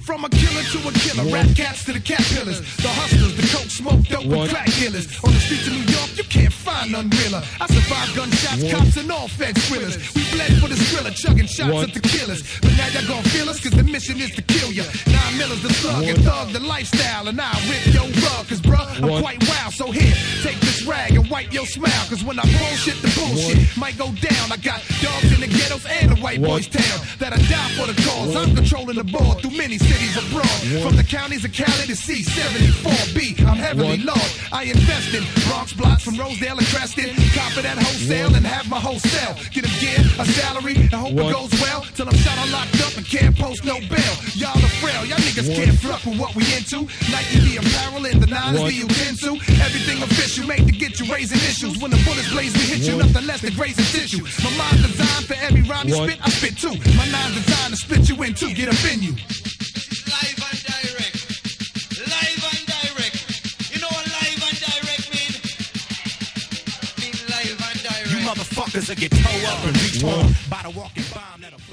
from a killer to a killer. Rap cats to the cat pillars. The hustlers, the coke, smoke, dope, and crack dealers. On the streets of New York, you can't find none realer. I survived gunshots, cops, and all fed thrillers. We bled for the thriller, chugging shots at the killers. But now y'all gon' feel us, cause the mission is to kill ya. 9 millers, the slug, and thug, the lifestyle. And I'll rip your rug, cause bruh, I'm quite wild. So here, take this rag and wipe your smile. Cause when I bullshit, the bullshit might go down. I got dogs in the ghettos and the white boys town that'll die for the cause. I'm controlling the board through many cities abroad. From the counties of Cali to C74B, I'm heavily lost. I invest in Bronx blocks from Rosedale and Creston. Copy that wholesale and have my wholesale. Get a gear, a salary, and hope it goes well. Till I'm shot or locked up and can't post no bail. Y'all are frail, y'all niggas can't fuck with what we into. Nike the apparel and the nines the utensil. Everything official made to get you raising issues. When the bullets blaze, we hit you, nothing less than grazing tissue. My mind's designed for every rhyme you spit, I spit too. My nine's designed to split you in two, get up in you. Live and direct. Live and direct. You know what live and direct mean? Mean live and direct. You motherfuckers will get towed up and reach home by the walking bomb that'll